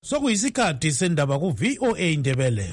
Sokuyisikhathi sendaba ku VOA Indebele.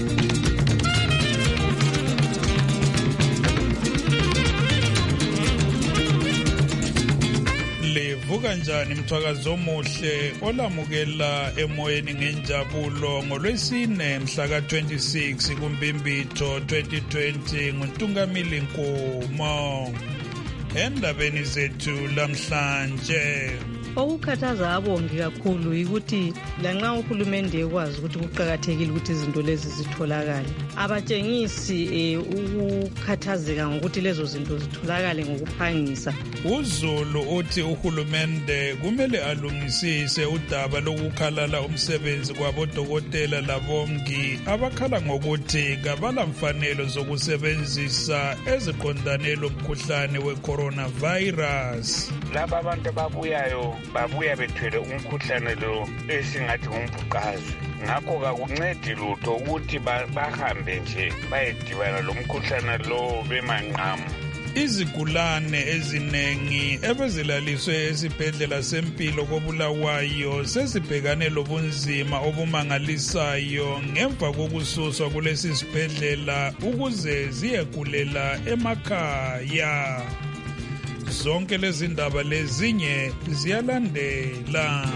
Livuka njani mthwakazi omuhle olamukela emoyeni ngenjabulo ngolwesine mhla ka-26 kuMbimbitho 2020 nguNtungamili Nkomo. Endabeni zethu lamhlanje okukhathaza abongi kakhulu ukuthi lanxa uhulumende ekwazi ukuthi kuqakathekile ukuthi izinto lezi zitholakale, abatshengisi ukukhathazeka ngokuthi lezo zinto zitholakale ngokuphangisa. uZulu uthi uhulumende kumele alungisise udaba lokukhalala umsebenzi kwabodokotela labongi abakhala ngokuthi kabalamfanelo zokusebenzisa eziqondane lomkhuhlane we-coronavirus. Laba abantu babuya bethwele umkhuhlane lo esingathi ngumbhuqazwe. Ngakho kakuncedi lutho ukuthi bahambe nje bayedibana lo mkhuhlane lo bemanqamu. Izigulane ezinengi ebezilaliswe esibhedlela sempilo koBulawayo sezibhekane lobunzima obumangalisayo ngemva kokususwa kulesi sibhedlela ukuze ziyekulela emakhaya. Zonke lezi ndaba lezinye ziyalandela.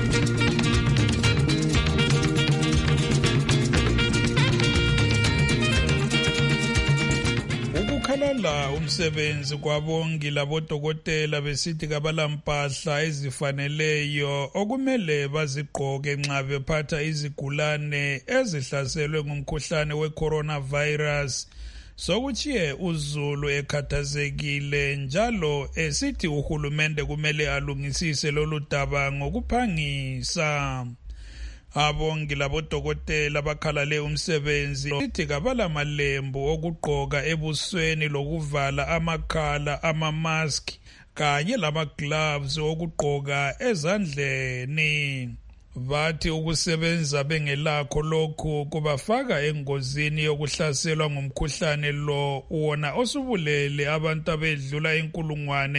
Ukukhalala umsebenzi kwabongi labodokotela besithi kabalampahla ezifaneleyo okumele bazigqoke nxa bephatha izigulane ezihlaselwe ngumkhuhlane we-coronavirus. Sokuchiye uZulu ekhathazekile njalo esithi uhulumende kumele alungisise lolu daba ngokuphangisa. Abongi labodokotela bakhalale umsebenzi sithi kabalamalembu okugqoka ebusweni lokuvala amakhala, ama-mask kanye lama-gloves okugqoka ezandleni. Bathi ukusebenza bengelakho lokhu kubafaka engozini yokuhlaselwa ngumkhuhlane lo wona osubulele abantu abedlula inkulungwane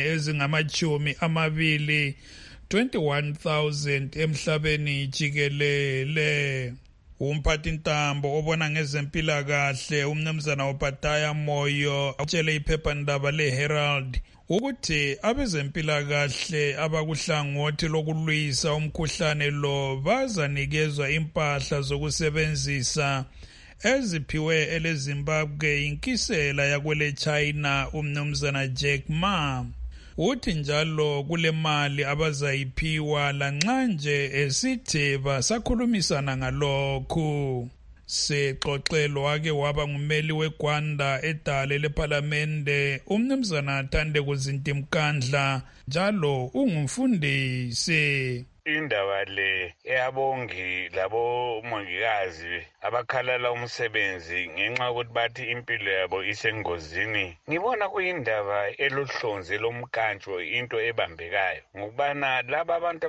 ezingama-20 21,000 emhlabeni jikelele. Umphathintambo obona ngezempilakahle umnumzana Obadiah Moyo utshele iphephandaba leHerald ukuthi abezempilakahle abakuhlangothi lokulwisa umkhuhlane lo bazanikezwa impahla zokusebenzisa eziphiwe eleZimbabwe inkisela yakwele China umnumzana Jack Ma. Uthi njalo kule mali abazayiphiwa lanxa nje esithi basakhulumisana ngalokhu. Sexoxelo wake waba ngumeli weGwanda edale lePhalamende umnumzana Thande Kuzintimkandla njalo ungumfundisi. Indaba le eyabongi labomongikazi abakhalala umsebenzi ngenxa yokuthi bathi impilo yabo isengozini, ngibona kuyindaba elohlonze lomkantsho, into ebambekayo ngokubana laba abantu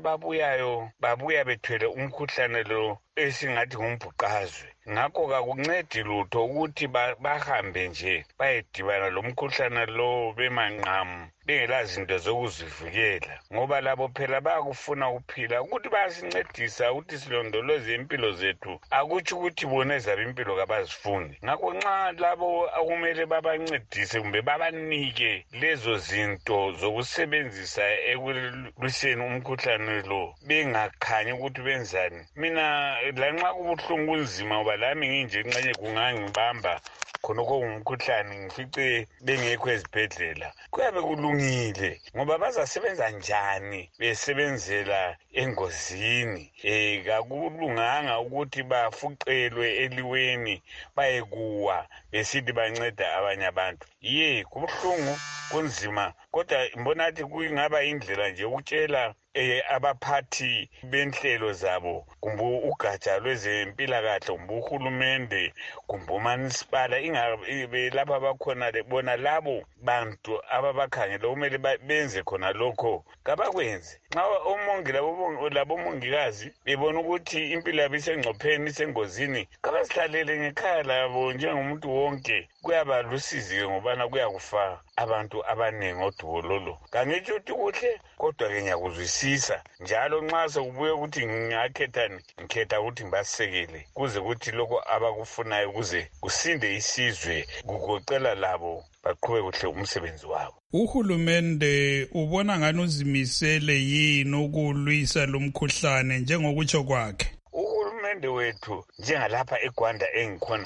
babuya bethwele umkhuhlane lo esingathi ngumbhuqazwe. Ngakho kakuncedi lutho ukuthi bahambe nje bayedibana lo mkhuhlane lo bemanqamu bengela zinto zokuzivikela, ngoba labo phela bayakufuna ukuphila, ukuthi bayasincedisa ukuthi silondoloze impilo zethu, akutsho ukuthi bona ezabo impilo kabazifuni. Ngakho nxa labo akumele babancedise kumbe babanike lezo zinto zokusebenzisa ekulwiseni umkhuhlane lo bengakhanyi ukuthi benzani. Mina lanxa kubuhlungu kunzima ngoba lami nginje nxenye kungangibamba khonokho ngumkhuhlane ngifice bengekho ezibhedlela, kuyabe kulungile ngoba bazasebenza njani besebenzela engozini. Kakulunganga ukuthi bafuqelwe eliweni bayekuwa besithi banceda abanye abantu. Kubuhlungu kunzima, kodwa mbonathi kungaba indlela nje ukutshela abaphathi benhlelo zabo kumbe ugatsha lwezempilakahle kumbe uhulumende kumbe umanisipala ingabe lapha bakhona bona labo bantu ababakhangela kumele benze khona lokho kabakwenze. nxa omongi labomongikazi bebona ukuthi impilo yabo isengcopheni isengozini kabasihlalele ngekhaya labo njengomuntu wonke. Kuyaba lusizi-ke ngobana kuyakufa abantu abaningi odubololo. Kangitsho ukuthi kuhle kodwa-ke ngiyakuzwisisa njalo nxa sekubuye ukuthi ngingakhethani ngikhetha ukuthi ngibasekele kuze kuthi lokho abakufunayo kuze kusinde isizwe kugoqela labo baqhube kuhle umsebenzi wabo. Uhulumende ubona ngani uzimisele yini ukulwisa lo mkhuhlane njengokutsho kwakhe? Uhulumende wethu njengalapha eGwanda engikhona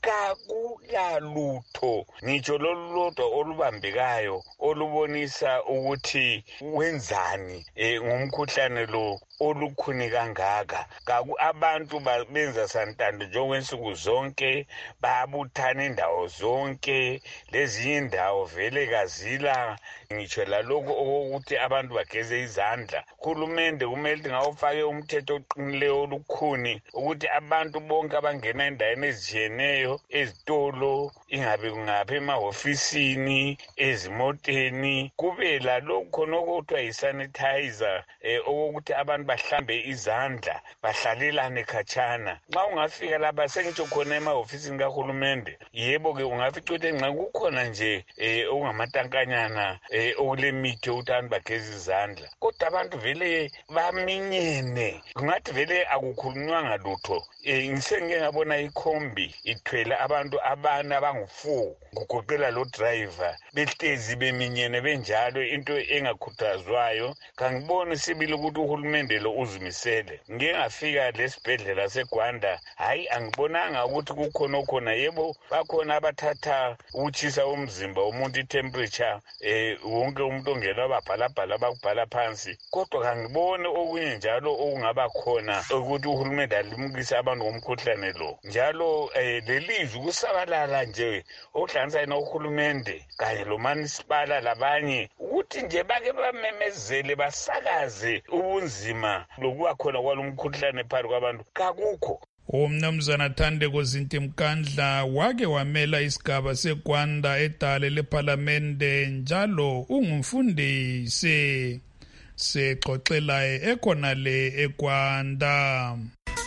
kakulalutho ngitsho lolulodwa olubambekayo olubonisa ukuthi wenzani ngomkhuhlane lo olukhuni kangaka. Abantu benza santando njengokwensuku zonke, bayabuthana indawo zonke, lezinye indawo vele kazila ngitsho lalokho okokuthi abantu bageze izandla. Uhulumende kumele ngawufake umthetho oqinileyo olukhuni ukuthi abantu bonke abangena endaweni ezitshiyeneyo, ezitolo, ingabe kungaphi emahofisini, ezimoteni, kube lalokho khona okuthiwa yisanitizer okokuthi abantu bahlambe izandla, bahlalelane khatshana. Nxa ungafika lapha sengitsho khona emahofisini kahulumende, yebo-ke ungafica ukuthi nxa kukhona nje okungamatankanyana okulemithi yokuthi abantu bageze izandla, kodwa abantu vele baminyene, kungathi vele akukhulunywanga lutho. Ngisengike ngabona ikhombi ithwele abantu abane abangu-4 kugoqela lo driver behlezi beminyene benjalo, into engakhuthazwayo. Kangiboni sibili ukuthi uhulumende lo uzimisele. Ngike ngafika lesibhedlela seGwanda, hayi angibonanga ukuthi kukhona yebo bakhona abathatha ukutshisa umzimba womuntu i-temperature, wonke umuntu ongena babhalabhala bakubhala phansi, kodwa kangiboni okunye njalo okungaba khona ukuthi uhulumende alimukise abantu ngomkhuhlane lo. Njalo lelizwi kusabalala nje okuhlanganisa nohulumende kanye lomanisipala labanye ukuthi nje bake bamemezele basakaze ubunzima lokuba khona kwalomkhuhlane phakathi kwabantu kakukho. Umnumzana Thandeko Zintimkandla wake wamela isigaba seGwanda edale leParlamente njalo ungumfundisi. Sexoxelayo ekhonale eGwanda.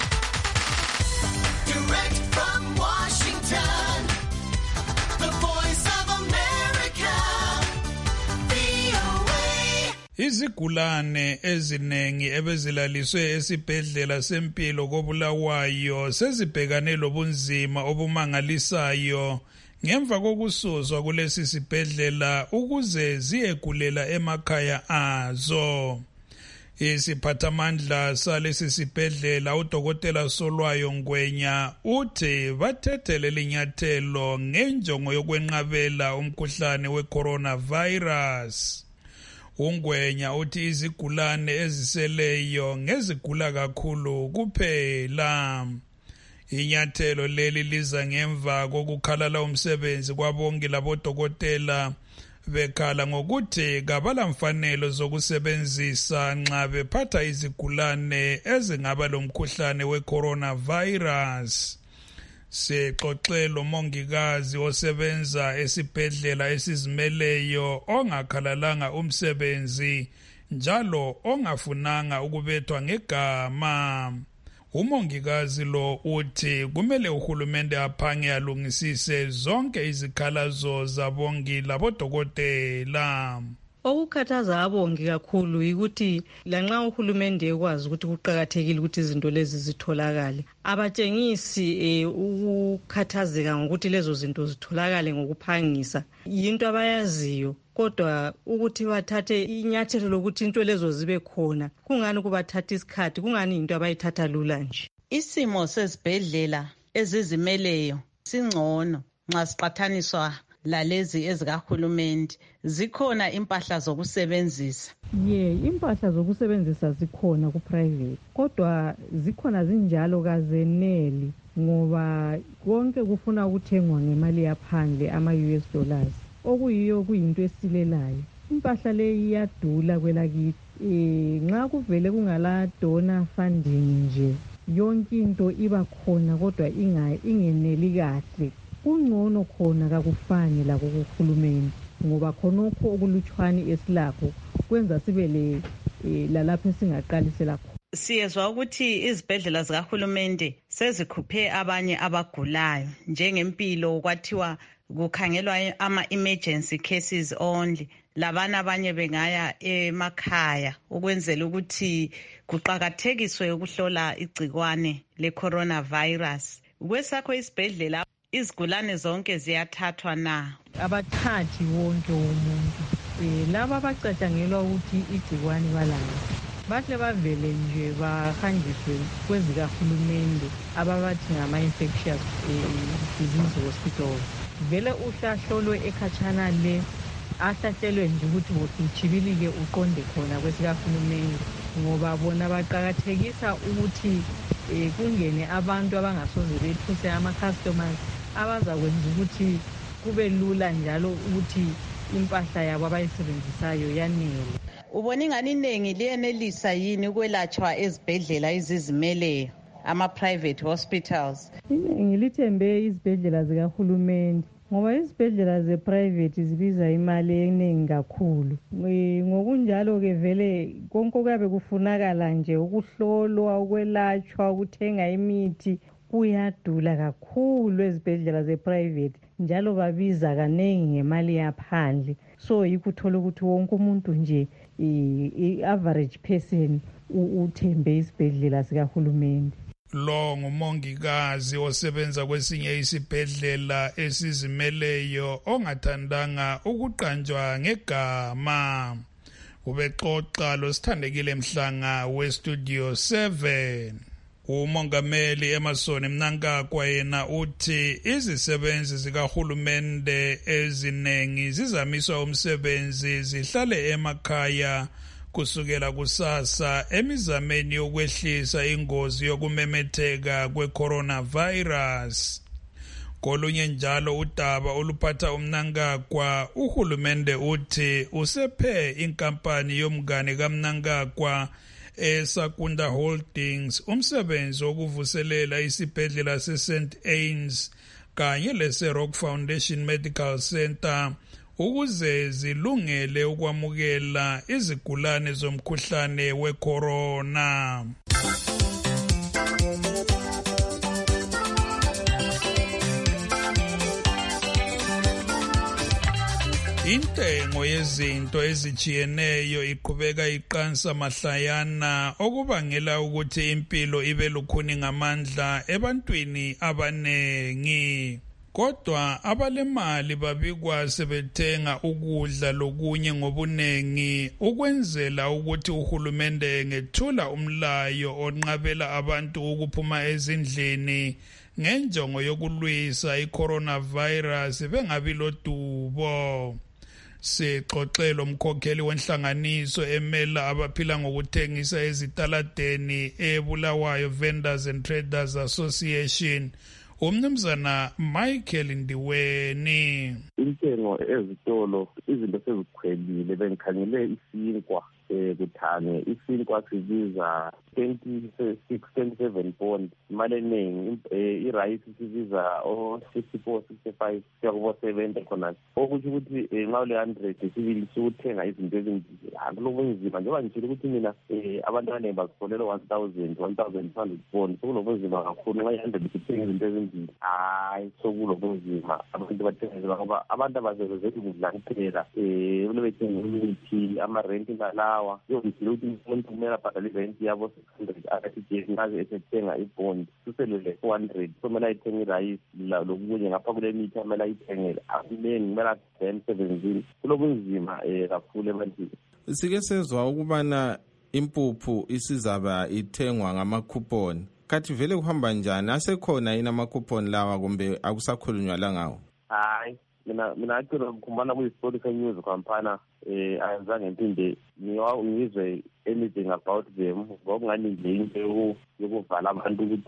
Izigulane ezinengi ebezilaliswe esibhedlela sempilo koBulawayo sezibhekane lobunzima obumangalisayo ngemva kokususwa kulesi sibhedlela ukuze ziyegulela emakhaya azo. Isiphathamandla salesi sibhedlela uDokotela Solwayo Ngwenya uthi bathethe linyathelo ngenjongo yokwenqabela umkhuhlane weCoronavirus. Ungwenya uthi izigulane eziseleyo ngezigula kakhulu kuphela. Inyathelo leli liza ngemva kokukhalala umsebenzi kwabongi labodokotela bekhala ngokuthi kabala mfanelo zokusebenzisa nxa bephatha izigulane ezingaba lomkhuhlane weCoronavirus. Sixoxe lomongikazi osebenza esibhedlela esizimeleyo ongakhalalanga umsebenzi njalo ongafunanga ukubethwa ngegama. Umongikazi lo uthi kumele uhulumende aphange alungisise zonke izikhalazo zabongi labodokotela. Okukhathaza abongi kakhulu ukuthi lanxa uhulumende ekwazi ukuthi kuqakathekile ukuthi izinto lezi zitholakale, abatshengisi ukukhathazeka ngokuthi lezo zinto zitholakale ngokuphangisa. Yinto abayaziyo, kodwa ukuthi bathathe inyathelo lokuthi into lezo zibe khona kungani kubathatha isikhathi, kungani into abayithatha lula nje. Isimo sezibhedlela ezizimeleyo singcono nxa siqathaniswa lalezi ezikahulumende. Zikhona impahla zokusebenzisa. Impahla zokusebenzisa zikhona ku-private, kodwa zikhona zinjalo kazeneli ngoba konke kufuna ukuthengwa ngemali yaphandle ama-US dollars, okuyiyo kuyinto esilelayo. Impahla leyi iyadula kwelakithi. Nxa kuvele kungala donor funding nje yonke into iba khona kodwa ingeneli kahle. Kungcono khona kakufani lakho kuhulumeni ngoba khonokho okulutshwane esilakho kwenza sibe lalapho esingaqalisela khona. Siyezwa ukuthi izibhedlela zikahulumende sezikhuphe abanye abagulayo njengempilo kwathiwa kukhangelwa ama-emergency cases only, labana abanye bengaya emakhaya ukwenzela ukuthi kuqakathekiswe ukuhlola igcikwane le-coronavirus. Kwesakho isibhedlela izigulane zonke ziyathathwa na? Abathathi wonke umuntu. Laba abacatshangelwa ukuthi igcikwane balayo bahle bavele nje bahanjiswe kwezikahulumende ababathi ngama-infectious disease hospitals. Vele uhlahlolwe ekhatshana le, ahlahlelwe nje ukuthi uchibilike uqonde khona kwesikahulumende, ngoba bona baqakathekisa ukuthi kungene abantu abangasoze bethuse ama-customers abazakwenza ukuthi kube lula njalo ukuthi impahla yabo abayisebenzisayo yanele. Ubona ingani iningi liyenelisa yini ukwelatshwa ezibhedlela izizimeleyo, ama-private hospitals? Ngilithembe izibhedlela zikahulumende ngoba izibhedlela ze-private zibiza imali eningi kakhulu. Ngokunjalo-ke vele konke kuyabe kufunakala nje ukuhlolwa, ukwelatshwa, ukuthenga imithi kuyadula kakhulu ezibhedlela ze-private, njalo babiza kaningi ngemali yaphandle. So yikho uthola ukuthi wonke umuntu nje i-average person uthembe isibhedlela sikahulumende. Lo ngumongikazi osebenza kwesinye isibhedlela esizimeleyo ongathandanga ukuqanjwa ngegama. Ubexoxa losithandekile Mhlanga weStudio 7. Umongameli Emerson Mnangagwa yena uthi izisebenzi zikahulumende ezinengi zizamiswa umsebenzi zihlale emakhaya kusukela kusasa emizameni yokwehlisa ingozi yokumemetheka kwe-coronavirus. Kolunye njalo udaba oluphatha uMnangagwa, uhulumende uthi usephe inkampani yomngane kaMnangagwa eSakunda Holdings umsebenzi wokuvuselela isibhedlela se-St. Anne's kanye lese-Rock Foundation Medical Center ukuze zilungele ukwamukela izigulane zomkhuhlane we-corona. Intengo yezinto ezijiyeneyo iqhubeka iqansa mahlayana okubangela ukuthi impilo ibe lukhuni ngamandla ebantwini abanengi. Kodwa abalemali babikwa sebethenga ukudla lokunye ngobunengi ukwenzela ukuthi uhulumende ngethula umlayo onqabela abantu ukuphuma ezindlini ngenjongo yokulwisa i-coronavirus bengabi lodubo. Sixoxela umkhokheli wenhlanganiso emela abaphila ngokuthengisa ezitaladeni eBulawayo Vendors and Traders Association, umnumzana Michael Ndiweni. Intengo ezitolo izinto sezikhwelile, bengikhangele isinkwa kuthane isinkwa sibiza 27 pound imali eningi, irayisi sibiza 64-65 kuyakubo 70 khona, okuthi ukuthi nxa ule 100 sibili sukuthenga izinto ezimbili kulobunzima. Njengoba ngitshile ukuthi mina abantu abaningi bazikholelwa 1,200 pound, sokulobunzima kakhulu. Nxa 100 sithenga izinto ezimbili, hayi sokulobunzima. Abantu bathenga ngoba abantu abazebezeli ukudla kuphela, kulebethenga imithi, amarenti ngalawa yokuzile ukuthi umuntu kumele abhadale irenti yabo 600 akathi ngaze esethenga ibhondi suselele 400, kumele ayithenge irayisi lokunye ngapha kule mithi amele ayithengele akuningi, kumele athenge emsebenzini. Kulobunzima kakhulu ebantwini. Sike sezwa ukubana impuphu isizaba ithengwa ngama-coupon. Kathi vele kuhamba njani? Asekhona yini ama-coupon lawa kumbe akusakhulunywa la ngawo? Hayi, mina akho ngikhumbana kuyihistorical news kampana ayenzange ngipinde ngizwe anything about them. Ngokungani nje into yokuvala abantu ukuthi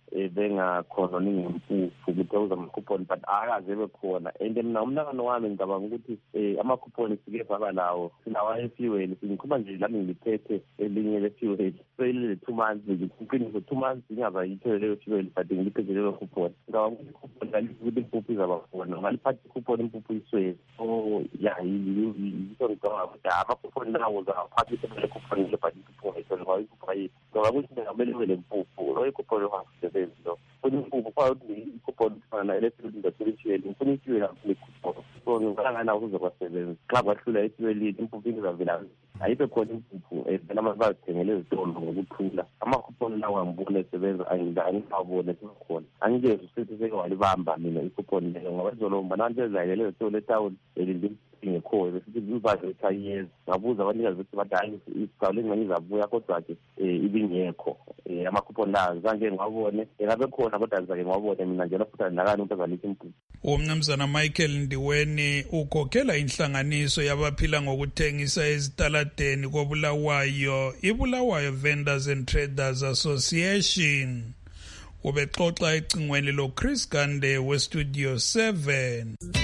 bengakhona ngempuphu ukuthi awuzama-coupon but akaze bekhona. And mina umnakano wami ngicabanga ukuthi ama-coupon sike saba lawo sinawa e-fuel singikhuma nje lami ngiliphethe elinye le-fuel selile 2 months ngiqinise 2 months ngingaba yithole leyo fuel but ngiliphethe leyo coupon. Ngicabanga ukuthi i-coupon ukuthi impuphu izaba khona ngaliphatha i-coupon impuphu iswele. So yiso ngicabanga ukuthi ama-coupon nawo uzawaphathisa le coupon lebhathi i-coupon ayithole ngoba i-coupon ayikho. Ngicabanga ukuthi ngingamele ube le mpuphu lo i-coupon yohasebenzi lo impuphu kwa ukuthi i-coupon ifana na-electric industry ngifuna i-fuel le-coupon. So ngicabanga kuzobasebenza xa kwahlula i-fuel impuphu ingizavela ayikho khona impuphu vele abantu bazithengele ezitolo ngokuthula. Ama-coupon lawo angibone esebenza angingabone sekhona angikezi usithi seke walibamba mina i-coupon leyo ngoba izolomba nanto ezayelele ezitolo etawuni ngekhoyo besithi ivaze ethayiyeza ngabuza abanikazi ukuthi bathi hayi isigawule ngani izabuya kodwa-ke ibingekho ama-coupon lawo zange ngiwabone ngabe khona kodwa ngizake ngiwabone mina njalo futhi andinakani ukuthi azalisa impuphu. Umnumzana Michael Ndiweni ukhokhela inhlanganiso yabaphila ngokuthengisa ezitaladeni koBulawayo iBulawayo Vendors and Traders Association. Ubexoxa ecingweni lo Chris Gande weStudio 7.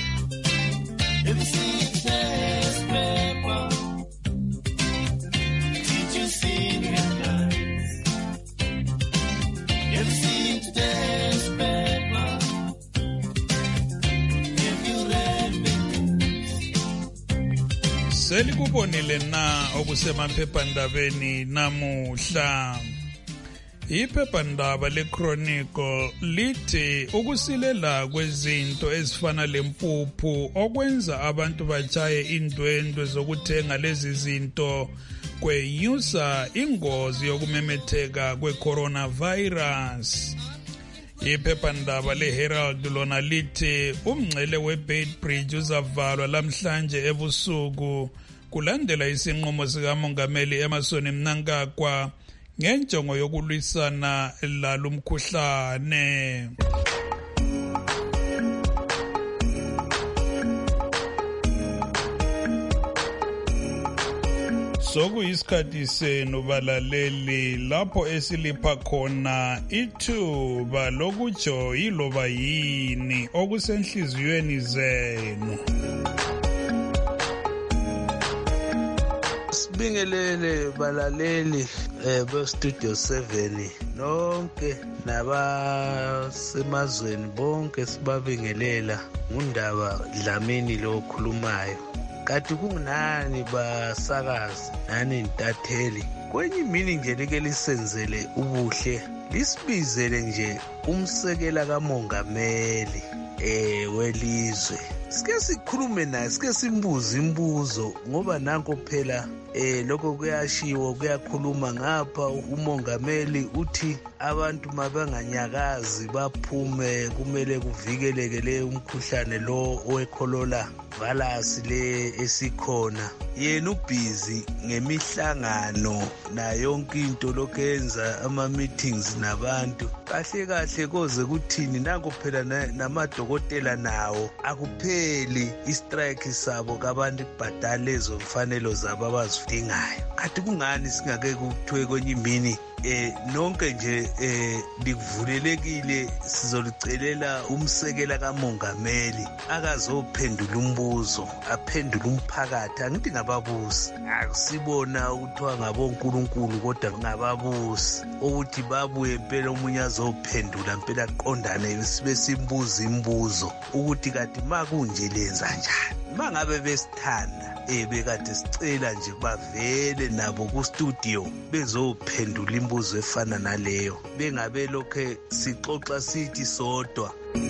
Selikubonile na okusemaphephandabeni namuhla. Iphephandaba leChronicle lithi ukusilela kwezinto ezifana lempuphu okwenza abantu batshaye indwendwe zokuthenga lezi zinto kwenyusa ingozi yokumemetheka kwe-coronavirus. Iphephandaba leHerald lona lithi umngcele weBeitbridge uzavalwa lamhlanje ebusuku kulandela isinqumo sikamongameli Emmerson Mnangagwa ngenjongo yokulwisana lalumkhuhlane. Sokuyisikhathi senu balaleli lapho esilipha khona ithuba lokutsho yiloba yini okusenhliziyweni zenu. Sibingelele balaleli beStudio 7 nonke nabasemazweni bonke sibabingelela ngundaba Dlamini lo okhulumayo. Kanti kunani basakazi nani ntatheli kwenye imini nje like lisenzele ubuhle lisibizele nje umsekela kamongameli welizwe sike sikhulume naye sike simbuze imibuzo ngoba nanko phela lokho kuyashiwo kuyakhuluma ngapha umongameli uthi abantu mabanganyakazi baphume kumele kuvikeleke le umkhuhlane lo owekholona virus le esikhona. Yena ubhizi ngemihlangano na yonke into lokwenza ama meetings nabantu kahle kahle koze kuthini nanko phela namadokotela nawo akupheli istrike sabo kabantu kubhadala lezo mfanelo zabo abazidingayo. Kanti kungani singake kuthiwe kwenye imini nonke nje likuvulelekile sizolicelela umsekela kamongameli akazophendula umbuzo aphendule umphakathi angithi ngababusi akusibona ukuthiwa ngabonkulunkulu kodwa ngababusi ukuthi babuye impela omunye azophendula impela aqondane sibe simbuza imibuzo ukuthi kati makunje lenza njani mangabe besithanda bekade sicela nje bavele nabo ku-studio bezophendula imibuzo efana naleyo bengabe lokho sixoxa sithi sodwa.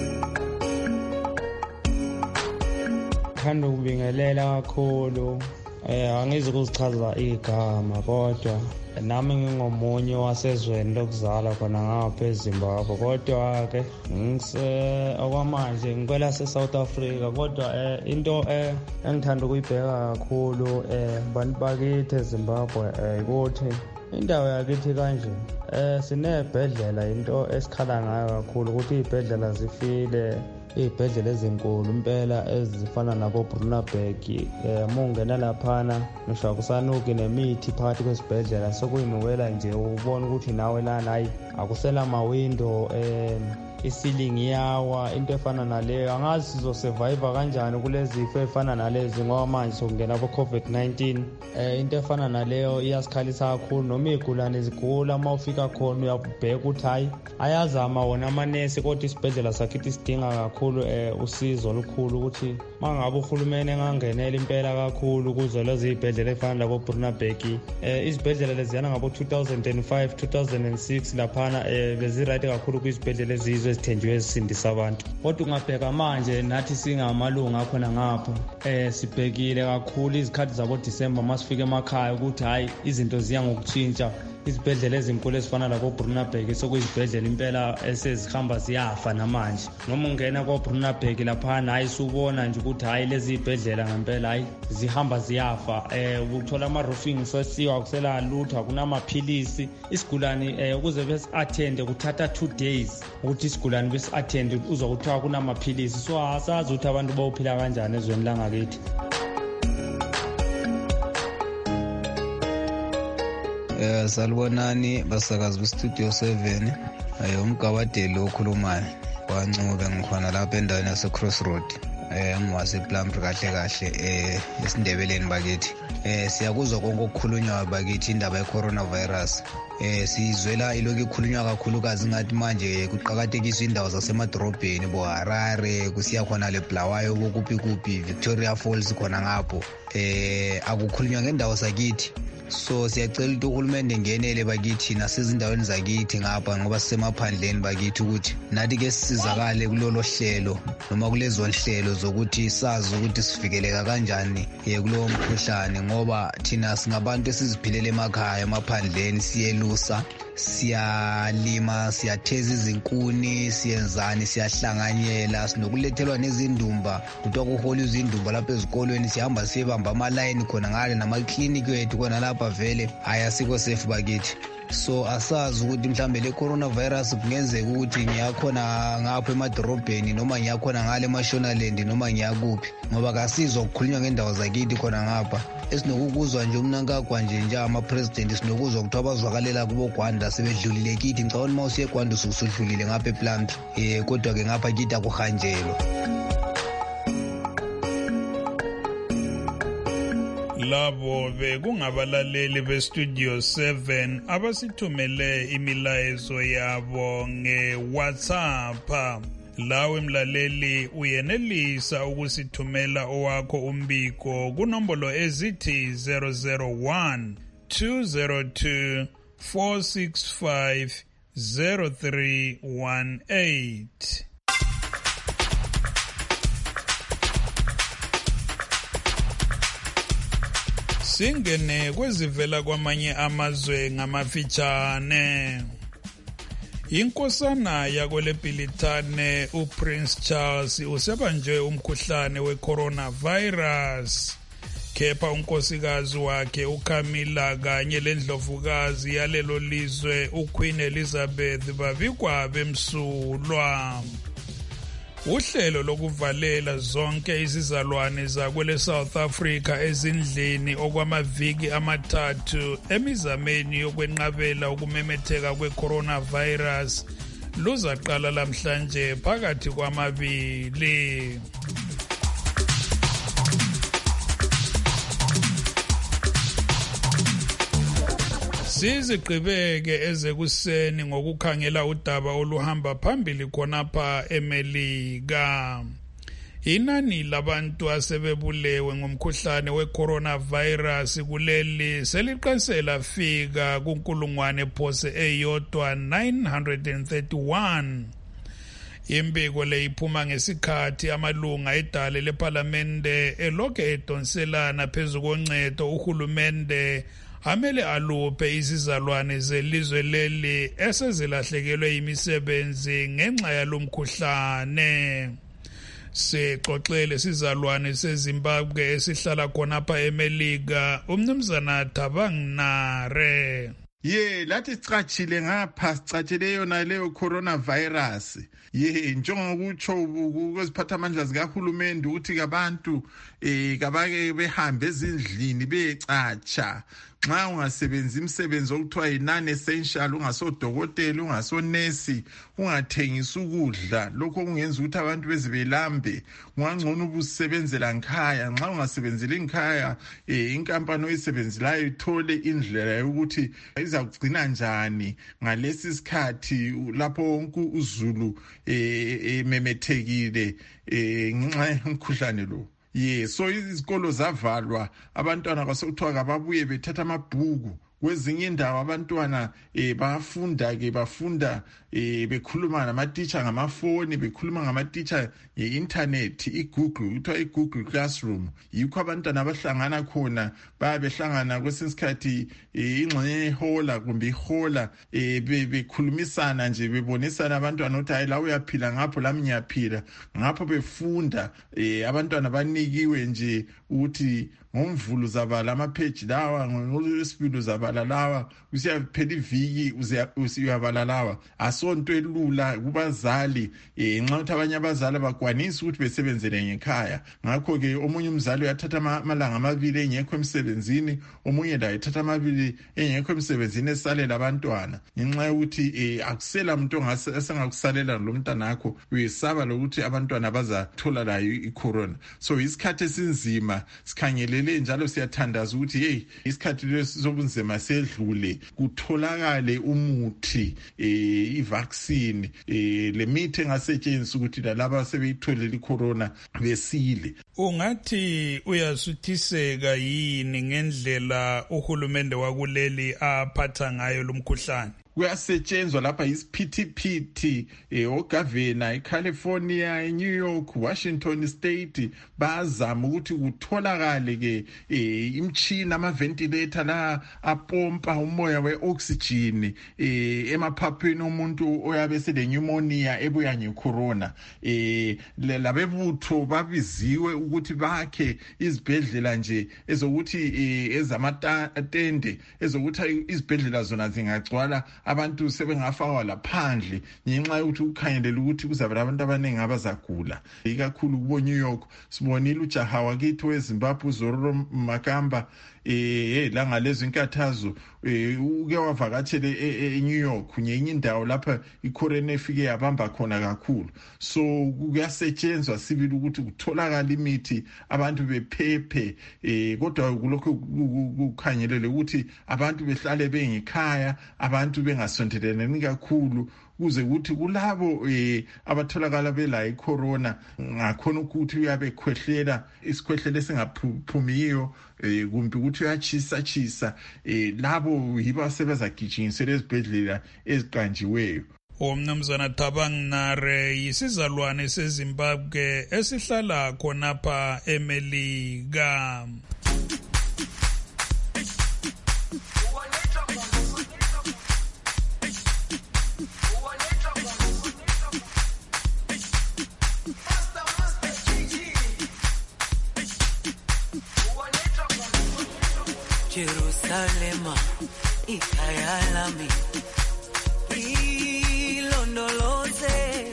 Ngithanda ukubingelela kakhulu angizi ukuzichaza igama kodwa nami ngingomunye wasezweni lokuzala khona ngapha eZimbabwe kodwa-ke okwamanje ngikwela se-South Africa kodwa into engithanda ukuyibheka kakhulu bantu bakithi eZimbabwe ukuthi indawo yakithi kanje sinebhedlela into esikhala ngayo kakhulu ukuthi iy'bhedlela zifile iy'bhedlela ezinkulu impela ezifana nabo-Brunberg mungena laphana ngisho akusanuki nemithi phakathi kwesibhedlela sokuyinukela nje ubona ukuthi nawe lana hayi akusela mawindo isilingi yawa into efana naleyo angazi sizosurvive kanjani kulezi zifo efana nalezi ngoba manje sokungena bo-COVID-19 into efana naleyo iyasikhalisa kakhulu noma iy'gulane zigula uma ufika khona uyabheka ukuthi hayi ayazama wona amanesi kodwa isibhedlela sakithi sidinga kakhulu usizo olukhulu ukuthi uma ngabe uhulumeni engangenela impela kakhulu kuzo lezi iy'bhedlela efana labo-Brunberg izibhedlela leziyana ngabo-2005 2006 laphana beziright kakhulu kwizibhedlela ezizwe ezithenjiwe ezisindisa abantu kodwa ungabheka manje nathi singamalunga akhona ngapho sibhekile kakhulu izikhathi zabo-December masifika emakhaya ukuthi hayi izinto ziya ngokutshintsha izibhedlela ezinkulu ezifana labo-Brunberg sokuyizibhedlela impela esezihamba ziyafa namanje noma ungena ko-Brunberg laphana hayi subona nje ukuthi hayi lezi ibhedlela ngempela hayi zihamba ziyafa uthola ama-roofing sesiwa kusela lutho kunamaphilisi isigulane ukuze besi-attende kuthatha 2 days ukuthi isigulane besi-attende uzwa kuthiwa kunamaphilisi so asazi ukuthi abantu bawuphila kanjani ezweni langakithi. Salibonani basakazi bestudio 7 umgabadeli okhulumayo wancube ngikhona lapha endaweni yase Crossroad ngwase Plumber kahle esindebeleni bakithi siyakuzwa konke okukhulunywa bakithi indaba ye-coronavirus sizwela iloku ikhulunywa kakhulukazi ngathi manje kuqhakathekiswa indawo zasemadrobheni boHarare kusiya khona leBulawayo kuphi Victoria Falls khona ngapho akukhulunywa ngendawo zakithi. So siyacela ukuthi uhulumende ngenele bakithi nasezindaweni zakithi ngapha ngoba sisemaphandleni bakithi ukuthi nathi ke sisizakale kulolo hlelo noma kulezo nhlelo zokuthi sazi ukuthi sivikeleka kanjani kulowo mkhuhlane ngoba thina singabantu esiziphilela emakhaya emaphandleni siyelusa siyalima siyatheza izinkuni siyenzani siyahlanganyela sinokulethelwa nezindumba kuthiwa kuhola izindumba lapha ezikolweni sihamba siyebamba amalayini khona ngale namakliniki wethu khona lapha vele asikho safe bakithi. So asazi ukuthi mhlambe le coronavirus kungenzeka ukuthi ngiyakhona ngapha emadorobheni noma ngiyakhona ngale eMashonaland noma ngiyakuphi ngoba kasizwa ukukhulunywa ngendawo zakithi khona ngapha esinokukuzwa nje umnankagwa nje ama-president sinokuzwa kuthiwa bazwakalela kubo Gwanda sebedlulile kithi ngicabona uma usiye eGwanda ususudlulile ngapha ePlant kodwa-ke ngapha kithi akuhanjelwa. Labo bekungabalaleli bestudio 7 abasithumele imilayezo yabo nge-WhatsApp. Lawe mlaleli uyenelisa ukusithumela owakho umbiko kunombolo ezithi 001 202 465 0318. Singene kwezivela kwamanye amazwe ngamafitshane. Inkosana yakweleBhilitane uPrince Charles usebanjwe umkhuhlane we-coronavirus. Kepha unkosikazi wakhe uCamilla kanye lendlovukazi yalelo lizwe uQueen Elizabeth babikwa bemsulwa. Uhlelo lokuvalela zonke izizalwane zakwele South Africa ezindlini okwamaviki amathathu emizameni yokwenqabela ukumemetheka kwe-coronavirus luzaqala lamhlanje phakathi kwamabili. Sizigqibeke ezekuseni ngokukhangela udaba oluhamba phambili khonapha eMelika. Inani labantu asebebulewe ngomkhuhlane we-coronavirus kuleli seliqasela fika kunkulungwane phose eyodwa 931. Imbiko le iphuma ngesikhathi amalunga edale leParlamente elokhe edonselana phezu koncedo uhulumende amele aluphe izizalwane zelizwe leli esezilahlekelwe imisebenzi ngenxa yalomkhuhlane. Sixoxele sizalwane seZimbabwe esihlala khonapha eMelika umnumzana Thabang Nare. lathi sicatshile ngapha sicatshele yona leyo coronavirus njengokutsho kweziphathamandla zikahulumende ukuthi abantu kabake behambe ezindlini beyecatsha nxa ungasebenzi imisebenzi okuthiwa yi-non-essential, ungasodokotela, ungasonesi, ungathengisi ukudla, lokho kungenza ukuthi abantu beze belambe, ungangcono ubusebenzela nkhaya. Nxa ungasebenzeli nkhaya, inkampani oyisebenzelayo ithole indlela yokuthi izakugcina njani ngalesi sikhathi lapho wonke uzulu memethekile ngenxa yomkhuhlane lo. So izikolo zavalwa, abantwana kwasekuthiwa kababuye bethatha amabhuku. Kwezinye indawo abantwana bafunda bekhuluma namatitsha ngamafoni, bekhuluma ngamatitsha ye-internet, i-Google, kuthiwa i-Google Classroom. Yikho abantwana abahlangana khona, behlangana kwesinye isikhathi ingxenye yehola kumbe ihola, bekhulumisana nje, bebonisana abantwana ukuthi hayi la uyaphila ngapho lami ngiyaphila ngapho, befunda. Abantwana banikiwe nje ukuthi ngoMvulo uzabala amapheji lawa, ngoLwesibili uzabala lawa, usiyaphela iviki usiyabala lawa. Asonto elula kubazali, nxa ukuthi abanye abazali bakwanisa ukuthi besebenzele ngekhaya. Ngakho-ke omunye umzali uyathatha amalanga amabili engekho emsebenzini, omunye laye ethatha amabili engekho emsebenzini esalela abantwana, ngenxa yokuthi akusela muntu esengakusalela lo mntanakho, uyesaba lokuthi abantwana bazathola layo i-corona. So isikhathi esinzima, sikhangelele njalo siyathandaza ukuthi isikhathi lesi sobunzima sedlule, kutholakale umuthi, i-vaccine, le mithi engasetshenziswa ukuthi lalaba sebeyitholile i-corona besile. Ungathi uyasuthiseka yini ngendlela uhulumende wakuleli aphatha ngayo lo mkhuhlane? Kuyasetshenzwa lapha isiphithiphithi, ogavana eCalifornia, eNew York, Washington State bazama ukuthi kutholakale ke imtshini, ama-ventilator la apompa umoya we-oxygen emaphapheni omuntu oyabe sele pneumonia ebuya ngecorona. Labebutho babiziwe ukuthi bakhe izibhedlela nje ezokuthi ezamatende, ezokuthi izibhedlela zona zingagcwala, abantu sebengafakwa laphandle ngenxa yokuthi ukhangelela ukuthi kuzaba abantu abaningi abazagula. Ikakhulu kubo New York sibonile ujaha wakithi weZimbabwe uZororo Makamba, la ngalezo inkathazo uke wavakatshele eNew York, ngenye indawo lapha icorona efike yabamba khona kakhulu. So kuyasetshenzwa sibili ukuthi kutholakala imithi, abantu bephephe, kodwa kulokho kukhangelele ukuthi abantu behlale bengekhaya, abantu bengasondelelani kakhulu, kuze ukuthi kulabo abatholakala bela icorona ngakhona ukuthi uyabe khwehlela isikhwehlelo esingaphumiyo, kumbe ukuthi uyachisa, labo yibo asebezagijinyisela ezibhedlela eziqanjiweyo. Umnumzana Thabang Nare yisizalwane seZimbabwe esihlala khonapha eMelika. Jerusalema ikhaya lami, ilondoloze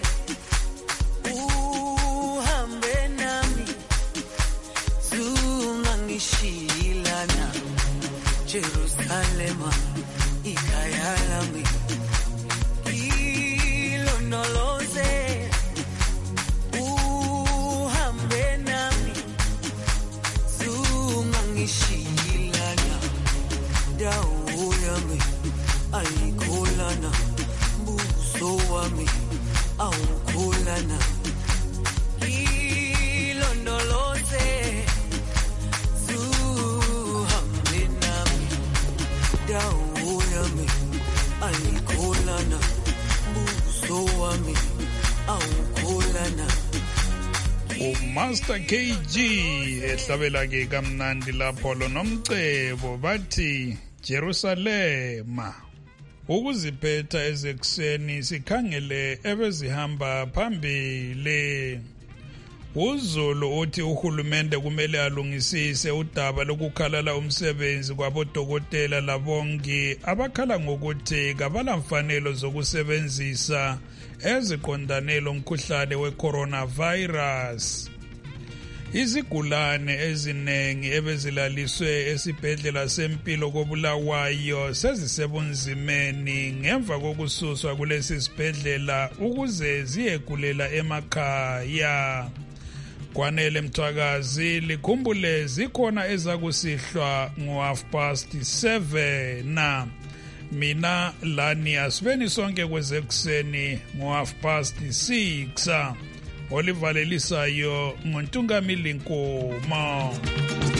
uhambe nami, zungangishilana. Jerusalema ikhaya lami, ilondoloze uhambe nami, zungangishilana. Dawo yami ayikholana, buso wami awukholana. Ilondoloze zuhambe nami, dawo yami ayikholana, buso wami awukholana. Master KG ehlabela ke kamnandi lapho lo nomcebo bathi Jerusalema. Ukuziphetha ezekuseni sikhangele ebezihamba phambili. uZulu uthi uhulumende kumele alungisise udaba lokukhalala umsebenzi kwabodokotela labongi abakhala ngokuthi kabalamfanelo zokusebenzisa eziqondane lomkhuhlane we-coronavirus. Izigulane eziningi ebezilaliswe esibhedlela sempilo koBulawayo sezisebunzimeni ngemva kokususwa kulesi sibhedlela ukuze ziyegulela emakhaya. Kwanele Mthwakazi likhumbule zikhona ezakusihlwa ngo7:30. Mina lani asibeni sonke kwezekuseni ngo6:30. Olivalelisayo ngontungamili Nkomo.